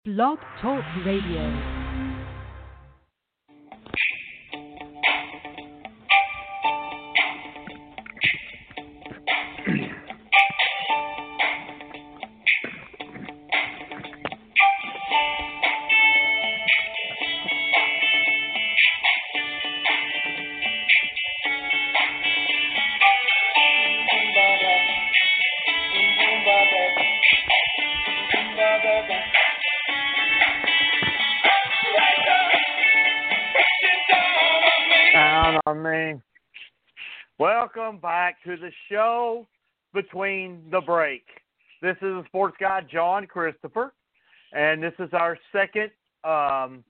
Blog Talk Radio. Welcome back to the show Between the Break. This is the sports guy, John Christopher, and this is our second podcast,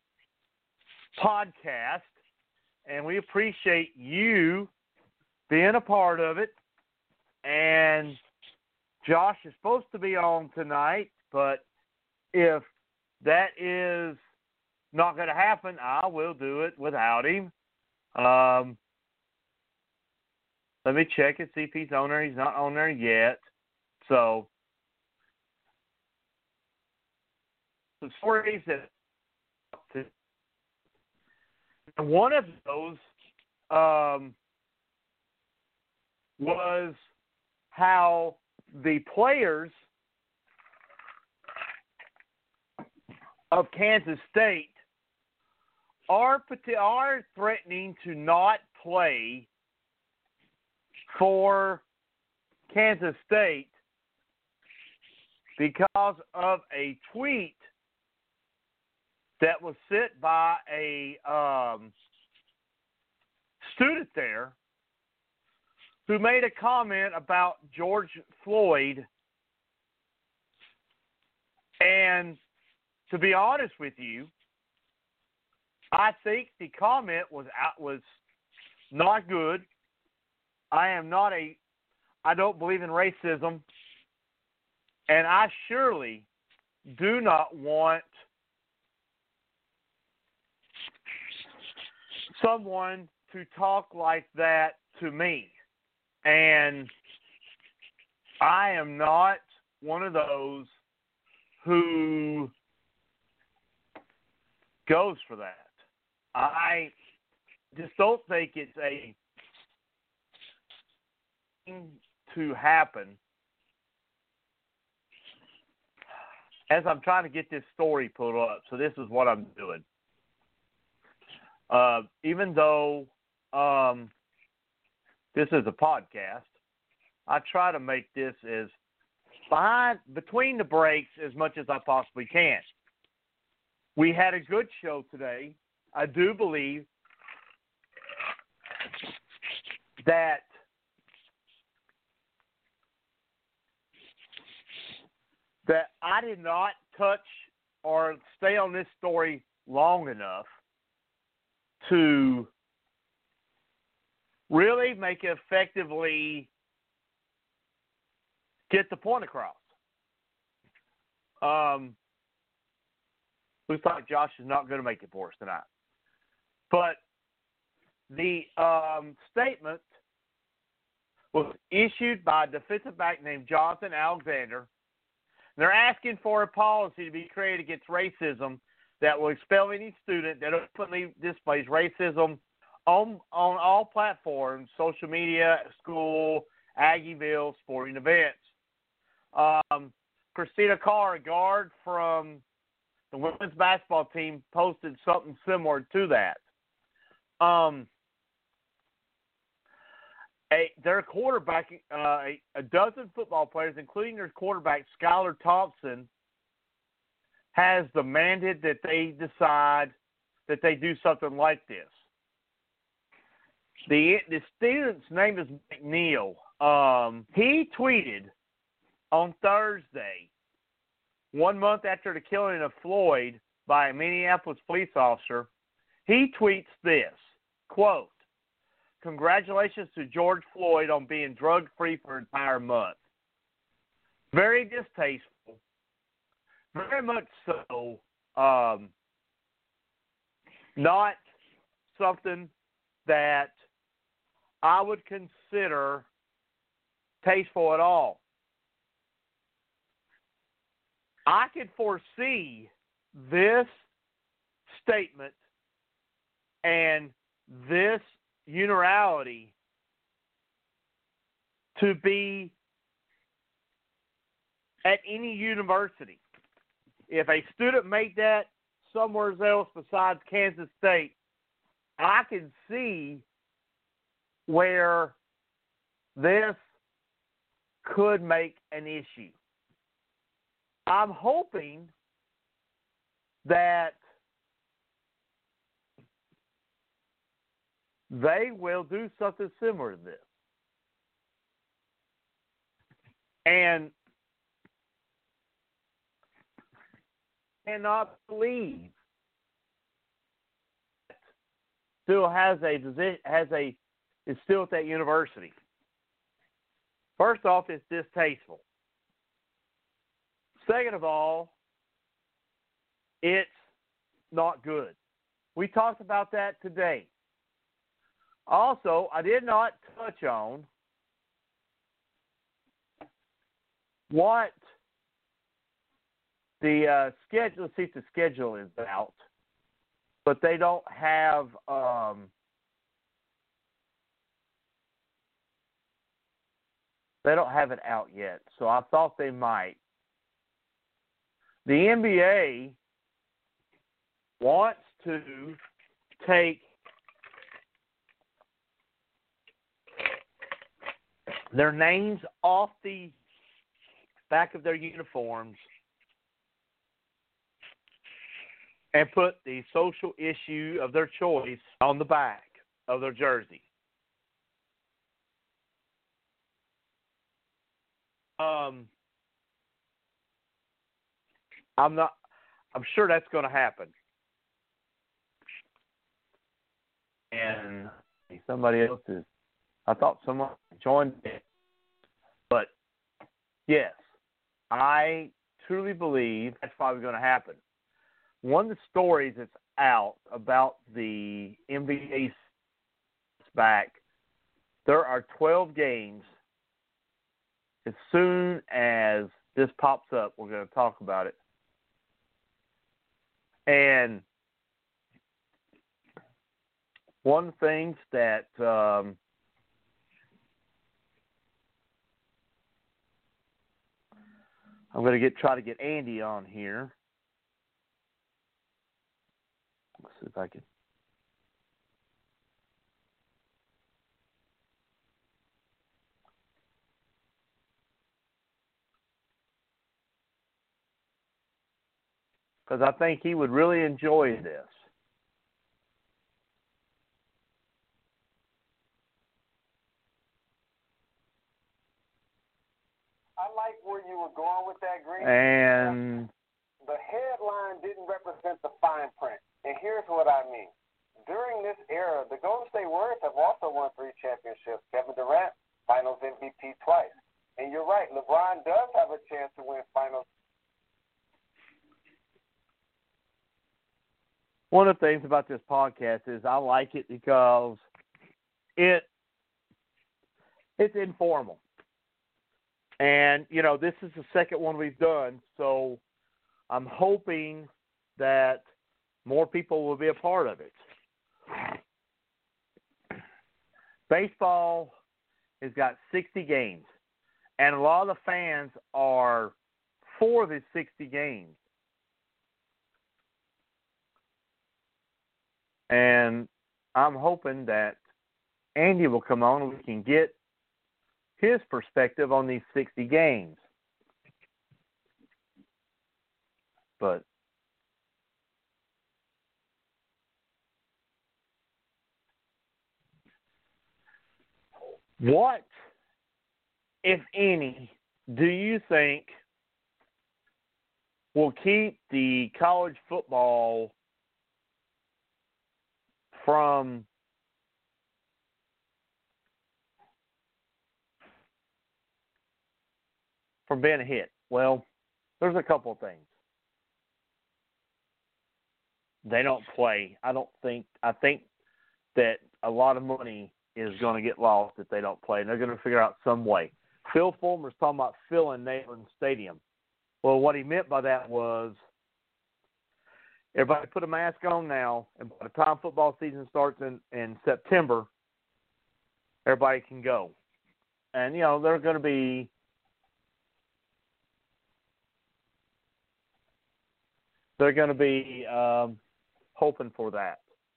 and we appreciate you being a part of it. And Josh is supposed to be on tonight, but if that is not going to happen, I will do it without him. Let me check and see if he's on there. He's not on there yet. So, the stories that one of those was how the players of Kansas State are threatening to not play for Kansas State because of a tweet that was sent by a student there who made a comment about George Floyd. And to be honest with you, I think the comment was not good. I don't believe in racism, and I surely do not want someone to talk like that to me. And I am not one of those who goes for that. I just don't think it's a to happen. As I'm trying to get this story put up, so this is what I'm doing. Even though this is a podcast, I try to make this as between the breaks as much as I possibly can. We had a good show today. I do believe that I did not touch or stay on this story long enough to really make it effectively get the point across. Looks like Josh is not going to make it for us tonight. But the statement was issued by a defensive back named Jonathan Alexander. They're asking for a policy to be created against racism that will expel any student that openly displays racism on all platforms, social media, school, Aggieville, sporting events. Christina Carr, a guard from the women's basketball team, posted something similar to that. Their quarterback, a dozen football players, including their quarterback, Skylar Thompson, has demanded that they decide that they do something like this. The student's name is McNeil. He tweeted on Thursday, 1 month after the killing of Floyd by a Minneapolis police officer, he tweets this, quote, "Congratulations to George Floyd on being drug-free for an entire month." Very distasteful. Very much so. Not something that I would consider tasteful at all. I could foresee this statement and this unilaterality to be at any university. If a student made that somewhere else besides Kansas State, I can see where this could make an issue. I'm hoping that they will do something similar to this. And cannot believe still has a position, is still at that university. First off, it's distasteful. Second of all, it's not good. We talked about that today. Also, I did not touch on what the schedule. Let's see if the schedule is out, but they don't have it out yet. So I thought they might. The NBA wants to take their names off the back of their uniforms and put the social issue of their choice on the back of their jersey. I'm sure that's going to happen. And somebody else is, I thought someone joined it. But yes, I truly believe that's probably going to happen. One of the stories that's out about the NBA back, there are 12 games. As soon as this pops up, we're going to talk about it. And one of the things that I'm going to try to get Andy on here. Let's see if I can. Because I think he would really enjoy this. I like where you were going with that, Green. And the headline didn't represent the fine print. And here's what I mean. During this era, the Golden State Warriors have also won 3 championships. Kevin Durant, Finals MVP twice. And you're right, LeBron does have a chance to win Finals. One of the things about this podcast is I like it because it's informal. And, you know, this is the second one we've done, so I'm hoping that more people will be a part of it. Baseball has got 60 games, and a lot of the fans are for the 60 games. And I'm hoping that Andy will come on and we can get his perspective on these 60 games. But what, if any, do you think will keep the college football from being a hit? Well, there's a couple of things. They don't play. I think that a lot of money is going to get lost if they don't play, and they're going to figure out some way. Phil Fulmer's talking about filling Neyland Stadium. Well, what he meant by that was Everybody put a mask on now, and by the time football season starts in September, everybody can go. And, they're going to be hoping for that.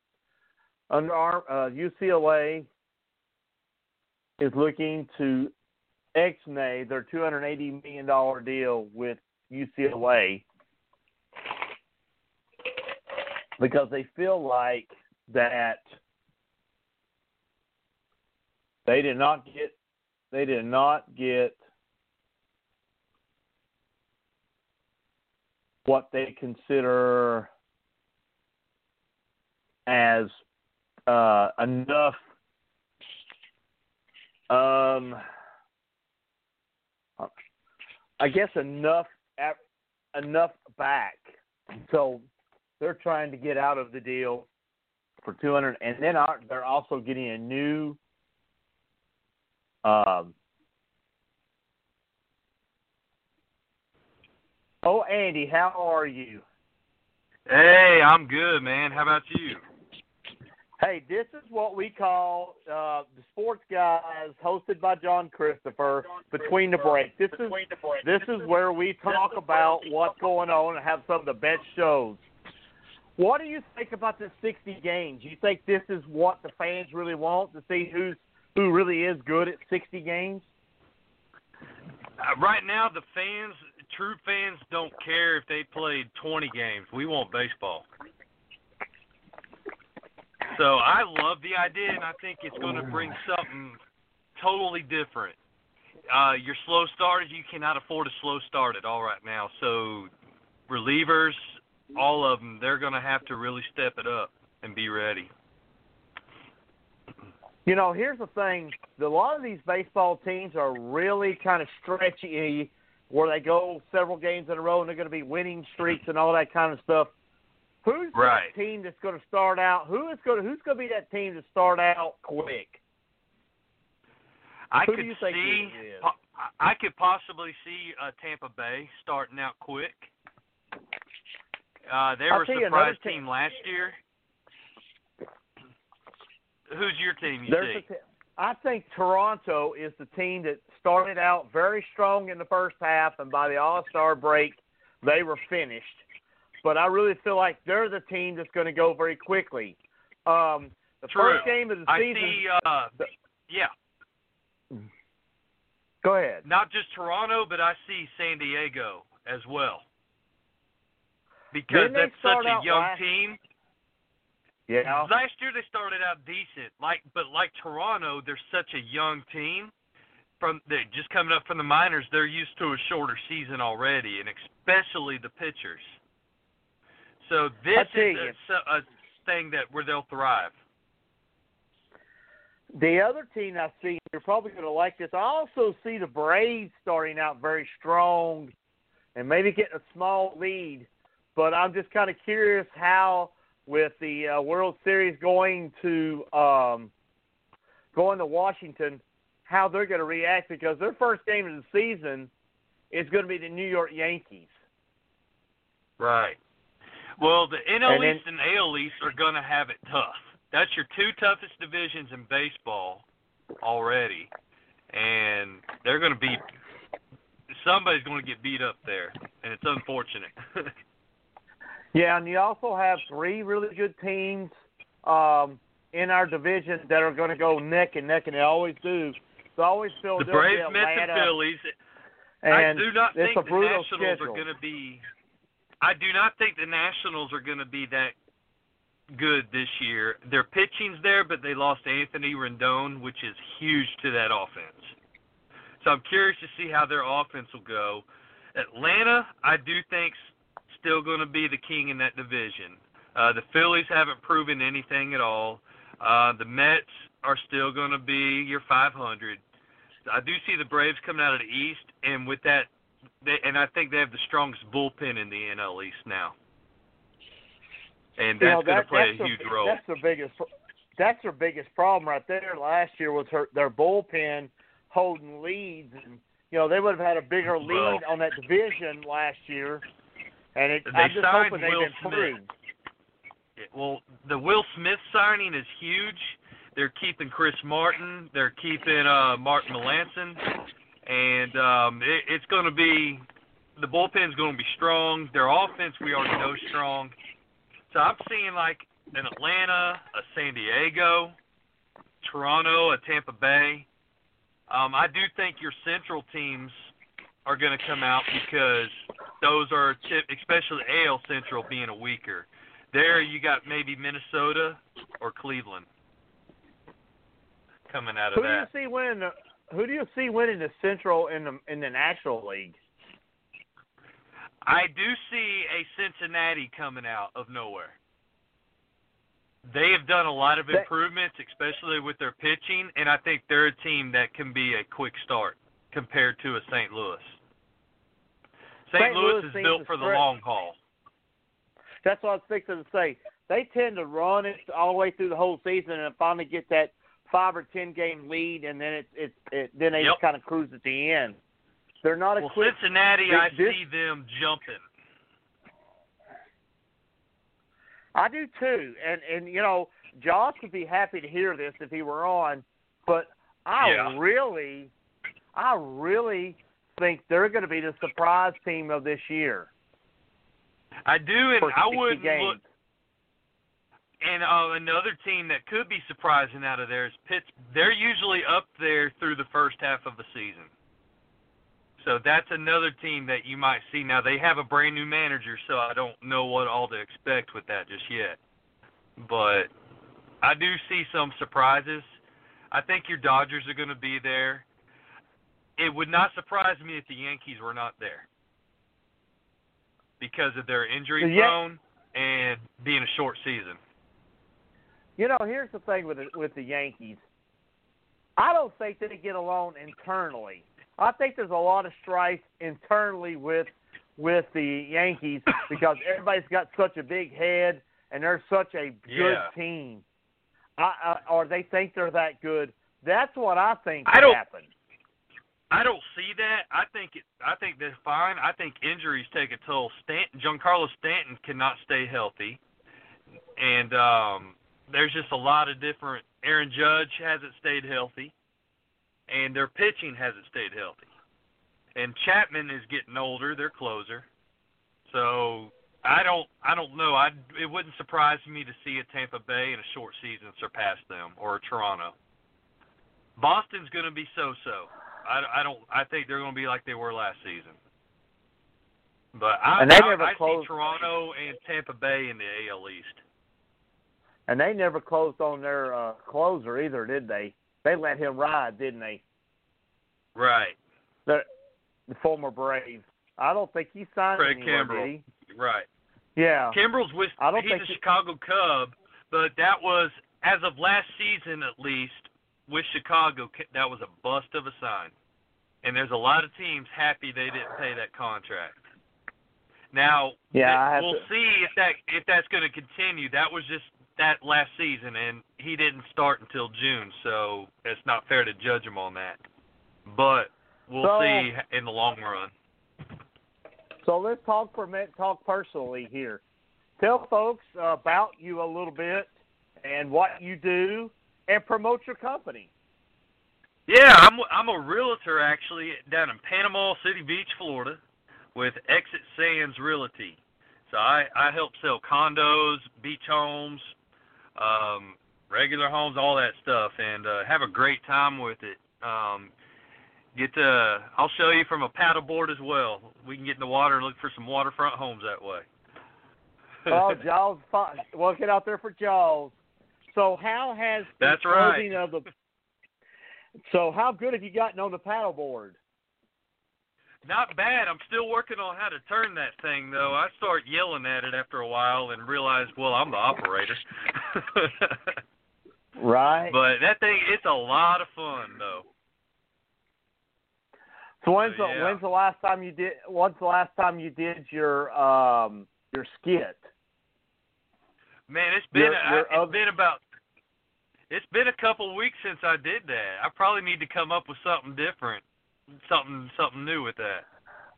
UCLA is looking to ex-nay their $280 million deal with UCLA because they feel like that they did not get what they consider as enough enough back. So they're trying to get out of the deal for $200, and then they're also getting a new Andy, how are you? Hey, I'm good, man. How about you? Hey, this is what we call the Sports Guys, hosted by John Christopher, Between the Break. This is where we talk about what's going on and have some of the best shows. What do you think about the 60 games? You think this is what the fans really want, to see who really is good at 60 games? Right now, the fans, true fans, don't care if they played 20 games. We want baseball. So I love the idea, and I think it's going to bring something totally different. Your slow starters, you cannot afford a slow start at all right now. So relievers, all of them, they're going to have to really step it up and be ready. Here's the thing. A lot of these baseball teams are really kind of stretchy, where they go several games in a row and they're going to be winning streaks and all that kind of stuff. Who's that team that's going to start out? Who's going to be that team to start out quick? I Who do you think it is? I could possibly see Tampa Bay starting out quick. They were a surprise team last year. Who's your team, you think? I think Toronto is the team that started out very strong in the first half, and by the All-Star break, they were finished. But I really feel like they're the team that's going to go very quickly. The first game of the season. Go ahead. Not just Toronto, but I see San Diego as well. Because that's such a young team. Yeah. Last year they started out decent, but like Toronto, they're such a young team. Just coming up from the minors, they're used to a shorter season already, and especially the pitchers. So this is a thing where they'll thrive. The other team I see, you're probably going to like this. I also see the Braves starting out very strong and maybe getting a small lead. But I'm just kind of curious how, with the World Series going to Washington, how they're going to react, because their first game of the season is going to be the New York Yankees. Right. Well, the NL East and AL East are going to have it tough. That's your two toughest divisions in baseball already, and they're going to be – somebody's going to get beat up there, and it's unfortunate. Yeah, and you also have three really good teams in our division that are going to go neck and neck, and they always do. So I always feel the Braves, Mets, and Phillies. I do not think the Nationals are going to be – I do not think the Nationals are going to be that good this year. Their pitching's there, but they lost Anthony Rendon, which is huge to that offense. So I'm curious to see how their offense will go. Atlanta, I do think, still going to be the king in that division. The Phillies haven't proven anything at all. The Mets are still going to be your 500. I do see the Braves coming out of the East, and with that, and I think they have the strongest bullpen in the NL East now. And that's going to play a huge role. That's their biggest problem right there. Last year was their bullpen holding leads. And, they would have had a bigger lead on that division last year. And I'm just hoping they've improved. Well, the Will Smith signing is huge. They're keeping Chris Martin. They're keeping Martin Melanson. And it's going to be – the bullpen's going to be strong. Their offense, we already know, strong. So I'm seeing like an Atlanta, a San Diego, Toronto, a Tampa Bay. I do think your Central teams are going to come out because those are, especially the AL Central being a weaker. There you got maybe Minnesota or Cleveland coming out of that. Who do you see winning the Central in the National League? I do see a Cincinnati coming out of nowhere. They have done a lot of improvements, especially with their pitching, and I think they're a team that can be a quick start compared to a St. Louis. St. Louis is built for the long haul. That's what I was fixing to say. They tend to run it all the way through the whole season and finally get that 5 or 10 game lead, and then then they just kind of cruise at the end. They're not a quick. Cincinnati, I see them jumping. I do too, and you know, Josh would be happy to hear this if he were on, but I really think they're going to be the surprise team of this year. I do, and I wouldn't look. And another team that could be surprising out of there is Pittsburgh. They're usually up there through the first half of the season. So that's another team that you might see. Now, they have a brand-new manager, so I don't know what all to expect with that just yet. But I do see some surprises. I think your Dodgers are going to be there. It would not surprise me if the Yankees were not there because of their injury-prone and being a short season. You know, here's the thing with the Yankees. I don't think they get along internally. I think there's a lot of strife internally with the Yankees because everybody's got such a big head and they're such a good team. Or they think they're that good. That's what I think happened. I don't see that. I think they're fine. I think injuries take a toll. Giancarlo Stanton cannot stay healthy, and there's just a lot of different. Aaron Judge hasn't stayed healthy, and their pitching hasn't stayed healthy. And Chapman is getting older, their closer. So I don't know. It wouldn't surprise me to see a Tampa Bay in a short season surpass them, or Toronto. Boston's going to be so-so. I think they're going to be like they were last season. But I see Toronto and Tampa Bay in the AL East. And they never closed on their closer either, did they? They let him ride, didn't they? Right. The former Brave. I don't think he signed anywhere, did he? Right. Yeah. Kimbrel's he's a Chicago Cub, but that was, as of last season at least, with Chicago, that was a bust of a sign. And there's a lot of teams happy they didn't pay that contract. Now, we'll see if that's going to continue. That was just that last season, and he didn't start until June, so it's not fair to judge him on that. But we'll see in the long run. So let's talk for a minute, talk personally here. Tell folks about you a little bit and what you do, and promote your company. Yeah, I'm a realtor actually down in Panama City Beach, Florida, with Exit Sands Realty. So I help sell condos, beach homes, regular homes, all that stuff, and have a great time with it. I'll show you from a paddleboard as well. We can get in the water and look for some waterfront homes that way. Oh, Jaws! We'll get out there for Jaws. So how has the closing of the? So how good have you gotten on the paddleboard? Not bad. I'm still working on how to turn that thing, though. I start yelling at it after a while and realize, well, I'm the operator. Right. But that thing, it's a lot of fun, though. So when's the last time you did? When's the last time you did your skit? Man, it's been a couple of weeks since I did that. I probably need to come up with something different, something new with that.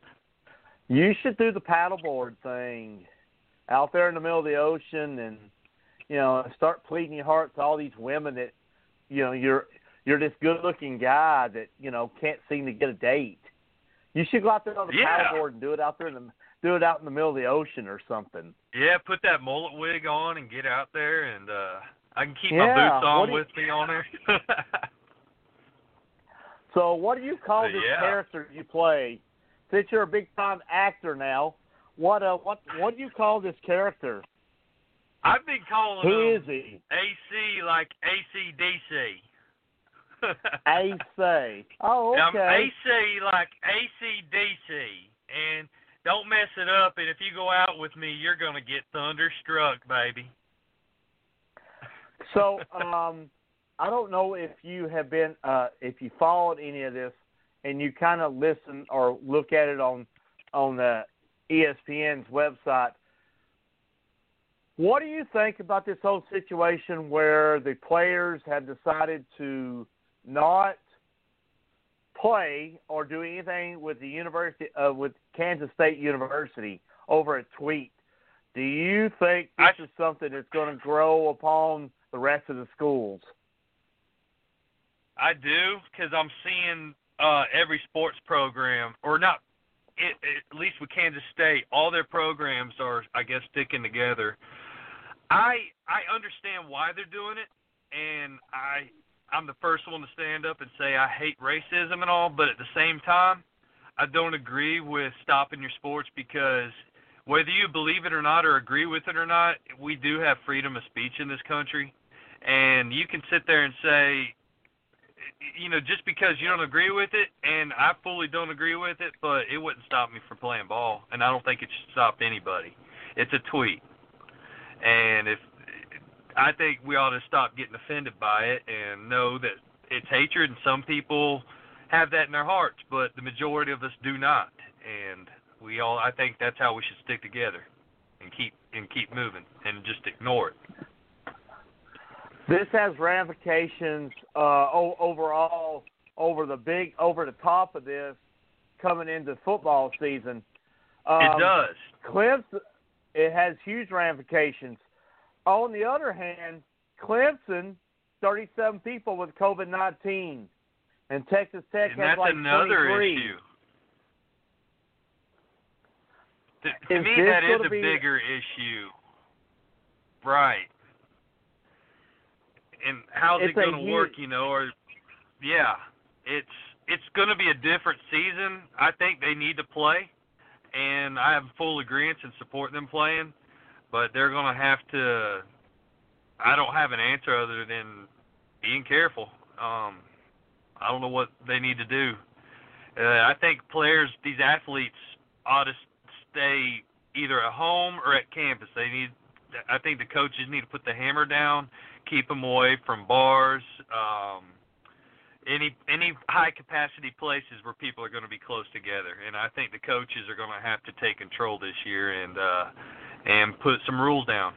You should do the paddleboard thing out there in the middle of the ocean, and start pleading your heart to all these women that, you're this good-looking guy that, can't seem to get a date. You should go out there on the paddleboard and do it out there do it out in the middle of the ocean or something. Yeah, put that mullet wig on and get out there, and I can keep my boots on with me on there. So what do you call this character you play? Since you're a big-time actor now, what do you call this character? I've been calling Who him is he? AC, like AC/DC. AC. Oh, okay. I'm AC like AC/DC, and don't mess it up. And if you go out with me, you're gonna get thunderstruck, baby. So, I don't know if you have been, if you followed any of this, and you kind of listen or look at it on the ESPN's website. What do you think about this whole situation where the players have decided to not play or do anything with the university, with Kansas State University over a tweet? Do you think this is something that's going to grow upon the rest of the schools? I do, because I'm seeing every sports program, or not, at least with Kansas State, all their programs are, I guess, sticking together. I understand why they're doing it, and I'm the first one to stand up and say I hate racism and all, but at the same time, I don't agree with stopping your sports, because whether you believe it or not or agree with it or not, we do have freedom of speech in this country, and you can sit there and say, just because you don't agree with it, and I fully don't agree with it, but it wouldn't stop me from playing ball, and I don't think it should stop anybody. It's a tweet. And I think we ought to stop getting offended by it and know that it's hatred, and some people have that in their hearts, but the majority of us do not. And I think that's how we should stick together and keep moving and just ignore it. This has ramifications overall over the top of this coming into football season. It does. Clemson, it has huge ramifications. On the other hand, Clemson, 37 people with COVID-19, and Texas Tech has like 23. And that's another issue. To me, that is a bigger issue. Right. And how's it going to work, it's going to be a different season. I think they need to play, and I have full agreement and support them playing, but they're going to have to – I don't have an answer other than being careful. I don't know what they need to do. I think players, these athletes, ought to stay either at home or at campus. I think the coaches need to put the hammer down, keep them away from bars, any high-capacity places where people are going to be close together. And I think the coaches are going to have to take control this year and put some rules down.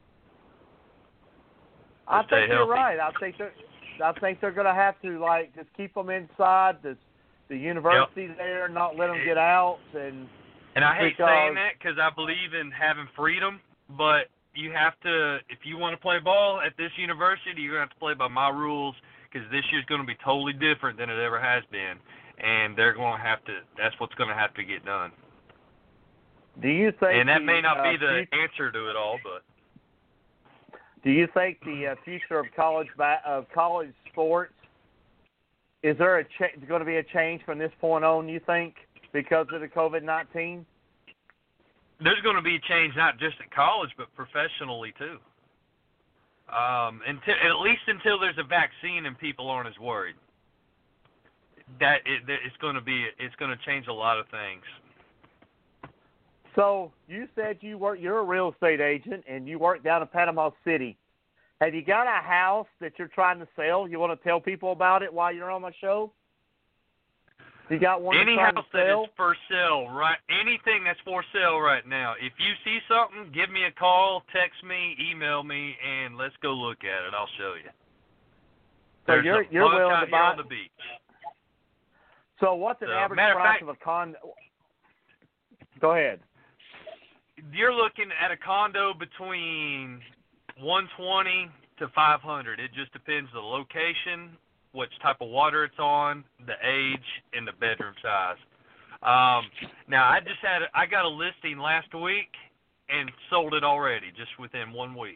I think you're right. I think they're going to have to just keep them inside the university there, not let them get out. And I hate saying that because I believe in having freedom, but you have to, if you want to play ball at this university, you're going to have to play by my rules, because this year's going to be totally different than it ever has been, and they're going to have to. That's what's going to have to get done. Do you think? And that may not be the answer to it all, but. Do you think the future of college sports, is there going to be a change from this point on, you think, because of the COVID-19? There's going to be a change not just at college, but professionally too. At least until there's a vaccine and people aren't as worried. It's going to change a lot of things. So you said you're a real estate agent and you work down in Panama City. Have you got a house that you're trying to sell? You want to tell people about it while you're on my show? You got one Any house that is for sale, right? Anything that's for sale right now. If you see something, give me a call, text me, email me, and let's go look at it. I'll show you. So you're willing to buy on the beach. So what's an average price of a condo? Go ahead. You're looking at a condo between 120 to 500. It just depends on the location, which type of water it's on, the age, and the bedroom size. Now, I got a listing last week and sold it already, just within 1 week.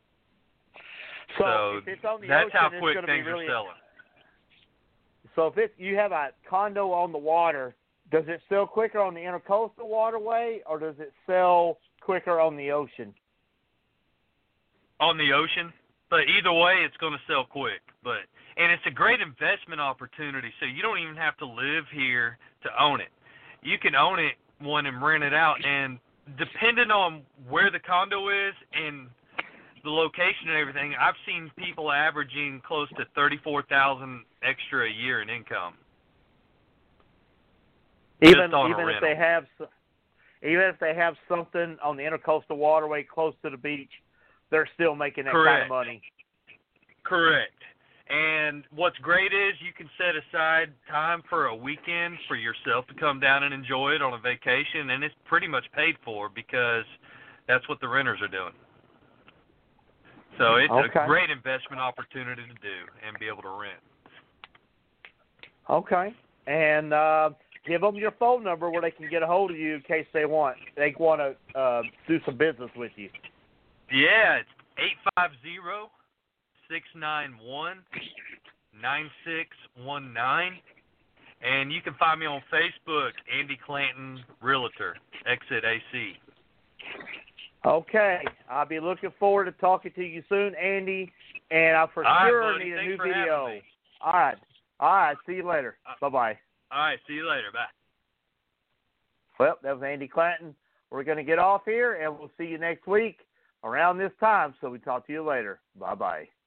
So if it's on the that's ocean, how quick it's things really, are selling. So if you have a condo on the water, does it sell quicker on the intercoastal waterway, or does it sell quicker on the ocean? On the ocean, but either way, it's going to sell quick. And it's a great investment opportunity. So you don't even have to live here to own it. You can own it one and rent it out, and depending on where the condo is and the location and everything, I've seen people averaging close to $34,000 extra a year in income. Even if they have something on the intercoastal waterway close to the beach, they're still making that kind of money. Correct. And what's great is you can set aside time for a weekend for yourself to come down and enjoy it on a vacation, and it's pretty much paid for because that's what the renters are doing. So it's a great investment opportunity to do and be able to rent. Okay. And give them your phone number where they can get a hold of you in case they want to do some business with you. Yeah, it's 850-691-9619. And you can find me on Facebook, Andy Clanton Realtor, Exit AC. Okay. I'll be looking forward to talking to you soon, Andy. And I for sure need a new video. All right. See you later. Bye-bye. All right. See you later. Bye. Well, that was Andy Clanton. We're going to get off here, and we'll see you next week around this time. So we talk to you later. Bye-bye.